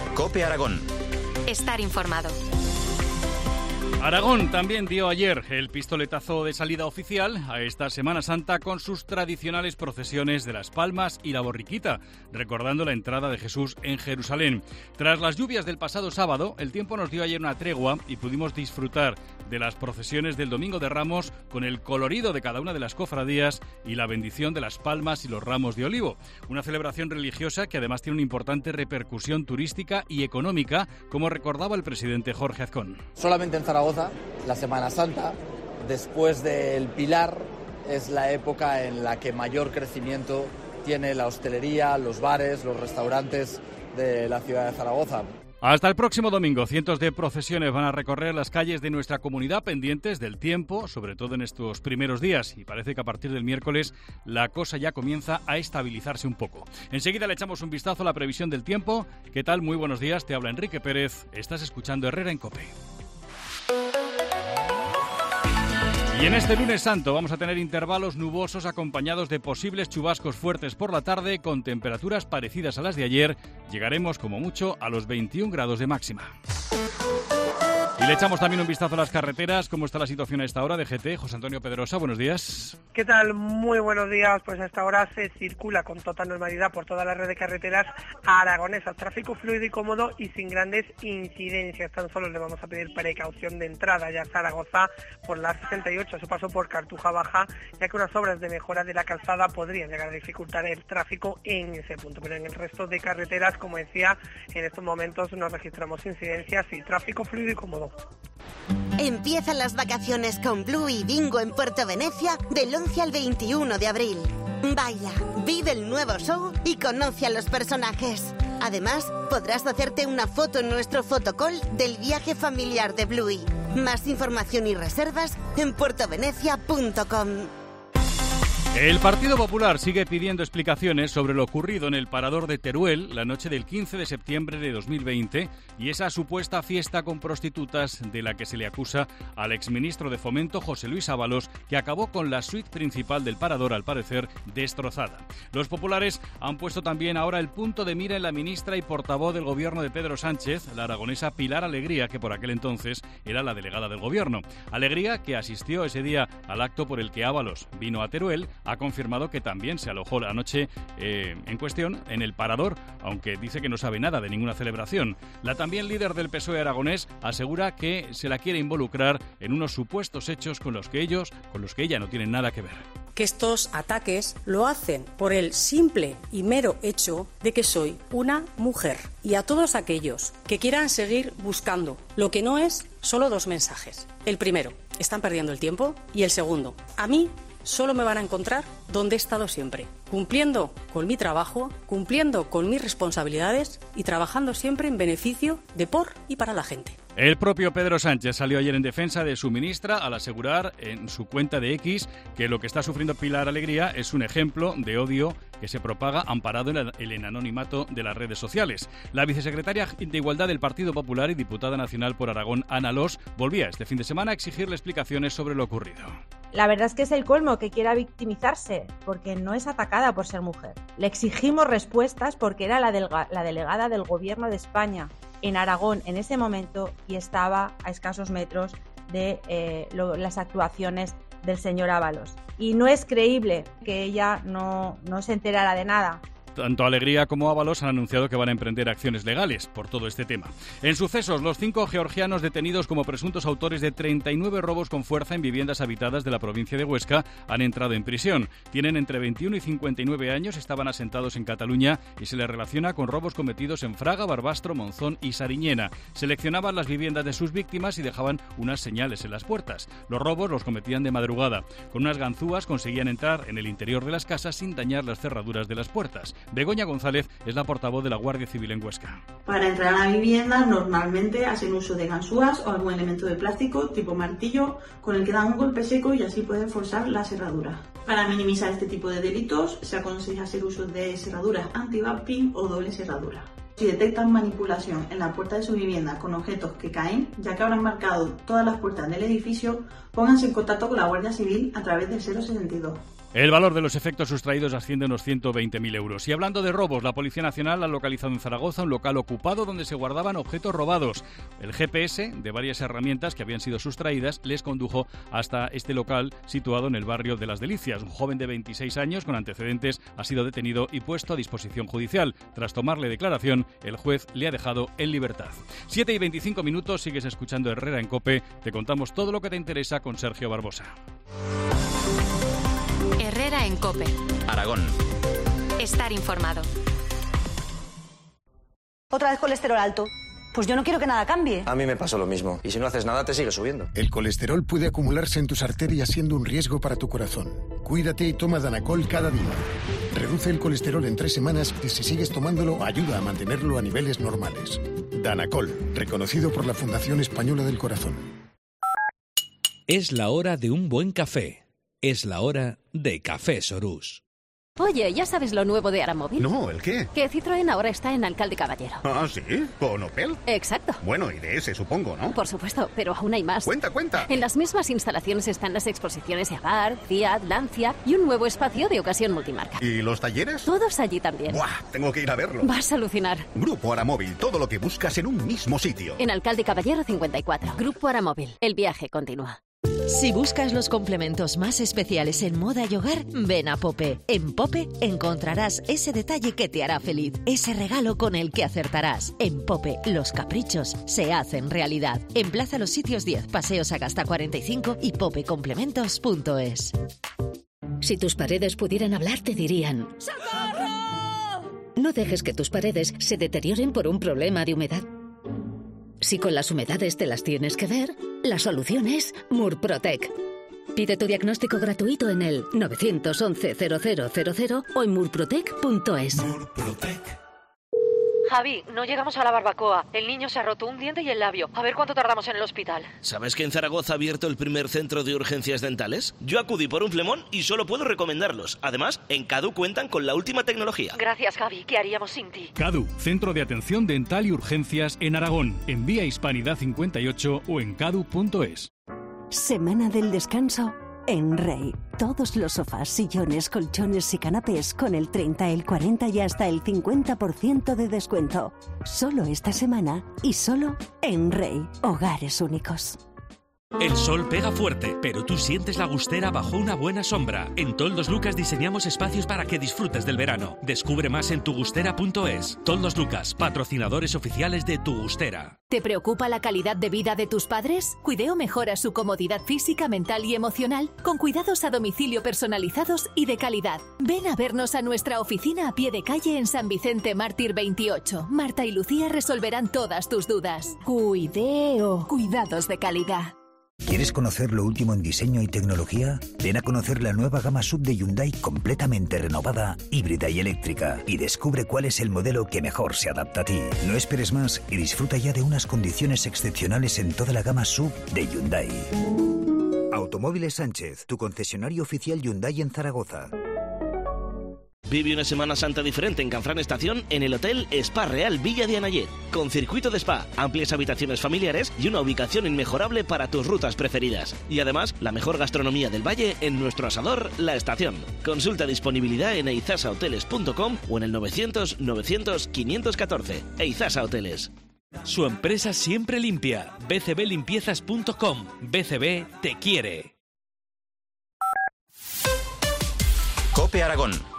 COPE Aragón. Estar informado. Aragón también dio ayer el pistoletazo de salida oficial a esta Semana Santa con sus tradicionales procesiones de las Palmas y la Borriquita, recordando la entrada de Jesús en Jerusalén. Tras las lluvias del pasado sábado, el tiempo nos dio ayer una tregua y pudimos disfrutar de las procesiones del Domingo de Ramos con el colorido de cada una de las cofradías y la bendición de las palmas y los ramos de olivo. Una celebración religiosa que además tiene una importante repercusión turística y económica, como recordaba el presidente Jorge Azcón. Solamente en Zaragoza, la Semana Santa, después del Pilar, es la época en la que mayor crecimiento tiene la hostelería, los bares, los restaurantes de la ciudad de Zaragoza. Hasta el próximo domingo, cientos de procesiones van a recorrer las calles de nuestra comunidad pendientes del tiempo, sobre todo en estos primeros días, y parece que a partir del miércoles la cosa ya comienza a estabilizarse un poco. Enseguida le echamos un vistazo a la previsión del tiempo. ¿Qué tal? Muy buenos días, te habla Enrique Pérez, estás escuchando Herrera en COPE. Y en este lunes santo vamos a tener intervalos nubosos acompañados de posibles chubascos fuertes por la tarde con temperaturas parecidas a las de ayer. Llegaremos como mucho a los 21 grados de máxima. Y le echamos también un vistazo a las carreteras. ¿Cómo está la situación a esta hora de GT? José Antonio Pedrosa, buenos días. ¿Qué tal? Muy buenos días. Pues a esta hora se circula con total normalidad por toda la red de carreteras aragonesas. Tráfico fluido y cómodo y sin grandes incidencias. Tan solo le vamos a pedir precaución de entrada ya a Zaragoza por la 68, a su paso por Cartuja Baja, ya que unas obras de mejora de la calzada podrían llegar a dificultar el tráfico en ese punto. Pero en el resto de carreteras, como decía, en estos momentos no registramos incidencias y tráfico fluido y cómodo. Empiezan las vacaciones con Blue y Bingo en Puerto Venecia del 11 al 21 de abril. Baila, vive el nuevo show y conoce a los personajes. Además, podrás hacerte una foto en nuestro fotocall del viaje familiar de Bluey. Más información y reservas en puertovenecia.com. El Partido Popular sigue pidiendo explicaciones sobre lo ocurrido en el parador de Teruel la noche del 15 de septiembre de 2020 y esa supuesta fiesta con prostitutas de la que se le acusa al exministro de Fomento José Luis Ábalos, que acabó con la suite principal del parador, al parecer, destrozada. Los populares han puesto también ahora el punto de mira en la ministra y portavoz del gobierno de Pedro Sánchez, la aragonesa Pilar Alegría, que por aquel entonces era la delegada del gobierno. Alegría, que asistió ese día al acto por el que Ábalos vino a Teruel, ha confirmado que también se alojó la noche en cuestión en el parador, aunque dice que no sabe nada de ninguna celebración. La también líder del PSOE aragonés asegura que se la quiere involucrar en unos supuestos hechos con los que ella no tiene nada que ver. Que estos ataques lo hacen por el simple y mero hecho de que soy una mujer. Y a todos aquellos que quieran seguir buscando lo que no es, solo dos mensajes. El primero, están perdiendo el tiempo, y el segundo, a mí solo me van a encontrar donde he estado siempre, cumpliendo con mi trabajo, cumpliendo con mis responsabilidades y trabajando siempre en beneficio de por y para la gente. El propio Pedro Sánchez salió ayer en defensa de su ministra al asegurar en su cuenta de X que lo que está sufriendo Pilar Alegría es un ejemplo de odio que se propaga amparado en el anonimato de las redes sociales. La vicesecretaria de Igualdad del Partido Popular y diputada nacional por Aragón, Ana Los, volvía este fin de semana a exigirle explicaciones sobre lo ocurrido. La verdad es que es el colmo que quiera victimizarse, porque no es atacada por ser mujer. Le exigimos respuestas porque era la delegada del Gobierno de España en Aragón en ese momento y estaba a escasos metros de las actuaciones del señor Ábalos. Y no es creíble que ella no se enterara de nada. Tanto Alegría como Ábalos han anunciado que van a emprender acciones legales por todo este tema. En sucesos, los 5 georgianos detenidos como presuntos autores de 39 robos con fuerza en viviendas habitadas de la provincia de Huesca han entrado en prisión. Tienen entre 21 y 59 años, estaban asentados en Cataluña y se les relaciona con robos cometidos en Fraga, Barbastro, Monzón y Sariñena. Seleccionaban las viviendas de sus víctimas y dejaban unas señales en las puertas. Los robos los cometían de madrugada. Con unas ganzúas conseguían entrar en el interior de las casas sin dañar las cerraduras de las puertas. Begoña González es la portavoz de la Guardia Civil en Huesca. Para entrar a la vivienda normalmente hacen uso de ganzúas o algún elemento de plástico tipo martillo con el que dan un golpe seco y así pueden forzar la cerradura. Para minimizar este tipo de delitos se aconseja hacer uso de cerraduras anti-bumping o doble cerradura. Si detectan manipulación en la puerta de su vivienda con objetos que caen, ya que habrán marcado todas las puertas del edificio, pónganse en contacto con la Guardia Civil a través del 062. El valor de los efectos sustraídos asciende a unos 120.000 euros. Y hablando de robos, la Policía Nacional ha localizado en Zaragoza un local ocupado donde se guardaban objetos robados. El GPS de varias herramientas que habían sido sustraídas les condujo hasta este local situado en el barrio de Las Delicias. Un joven de 26 años con antecedentes ha sido detenido y puesto a disposición judicial. Tras tomarle declaración, el juez le ha dejado en libertad. 7:25 minutos, sigues escuchando Herrera en COPE. Te contamos todo lo que te interesa con Sergio Barbosa. Herrera en COPE. Aragón. Estar informado. ¿Otra vez colesterol alto? Pues yo no quiero que nada cambie. A mí me pasó lo mismo. Y si no haces nada, te sigue subiendo. El colesterol puede acumularse en tus arterias siendo un riesgo para tu corazón. Cuídate y toma Danacol cada día. Reduce el colesterol en 3 semanas y si sigues tomándolo, ayuda a mantenerlo a niveles normales. Danacol, reconocido por la Fundación Española del Corazón. Es la hora de un buen café. Es la hora de Café Sorús. Oye, ¿ya sabes lo nuevo de Aramóvil? No, ¿el qué? Que Citroën ahora está en Alcalde Caballero. ¿Ah, sí? ¿Con Opel? Exacto. Bueno, y de ese supongo, ¿no? Por supuesto, pero aún hay más. ¡Cuenta! En las mismas instalaciones están las exposiciones de Abarth, Fiat, Lancia y un nuevo espacio de ocasión multimarca. ¿Y los talleres? Todos allí también. ¡Buah! Tengo que ir a verlo. Vas a alucinar. Grupo Aramóvil, todo lo que buscas en un mismo sitio. En Alcalde Caballero 54. Grupo Aramóvil. El viaje continúa. Si buscas los complementos más especiales en moda y hogar, ven a Pope. En Pope encontrarás ese detalle que te hará feliz, ese regalo con el que acertarás. En Pope, los caprichos se hacen realidad. En Plaza Los Sitios 10, Paseo Sagasta 45 y popecomplementos.es. Si tus paredes pudieran hablar, te dirían: ¡socorro! No dejes que tus paredes se deterioren por un problema de humedad. Si con las humedades te las tienes que ver, la solución es Murprotec. Pide tu diagnóstico gratuito en el 911-0000 o en murprotec.es. Javi, no llegamos a la barbacoa. El niño se ha roto un diente y el labio. A ver cuánto tardamos en el hospital. ¿Sabes que en Zaragoza ha abierto el primer centro de urgencias dentales? Yo acudí por un flemón y solo puedo recomendarlos. Además, en CADU cuentan con la última tecnología. Gracias, Javi. ¿Qué haríamos sin ti? CADU, Centro de Atención Dental y Urgencias en Aragón. En Vía Hispanidad 58 o en cadu.es. Semana del descanso en Rey. Todos los sofás, sillones, colchones y canapés con el 30, el 40 y hasta el 50% de descuento. Solo esta semana y solo en Rey. Hogares únicos. El sol pega fuerte, pero tú sientes la gustera bajo una buena sombra. En Toldos Lucas diseñamos espacios para que disfrutes del verano. Descubre más en tugustera.es. Toldos Lucas, patrocinadores oficiales de Tu Gustera. ¿Te preocupa la calidad de vida de tus padres? Cuideo mejora su comodidad física, mental y emocional con cuidados a domicilio personalizados y de calidad. Ven a vernos a nuestra oficina a pie de calle en San Vicente Mártir 28. Marta y Lucía resolverán todas tus dudas. Cuideo. Cuidados de calidad. ¿Quieres conocer lo último en diseño y tecnología? Ven a conocer la nueva gama SUV de Hyundai completamente renovada, híbrida y eléctrica y descubre cuál es el modelo que mejor se adapta a ti. No esperes más y disfruta ya de unas condiciones excepcionales en toda la gama SUV de Hyundai. Automóviles Sánchez, tu concesionario oficial Hyundai en Zaragoza. Vive una Semana Santa diferente en Canfrán Estación en el Hotel Spa Real Villa de Anayet. Con circuito de spa, amplias habitaciones familiares y una ubicación inmejorable para tus rutas preferidas. Y además, la mejor gastronomía del valle en nuestro asador La Estación. Consulta disponibilidad en eizasahoteles.com o en el 900-900-514. Eizasa Hoteles. Su empresa siempre limpia. bcblimpiezas.com. BCB te quiere. COPE Aragón.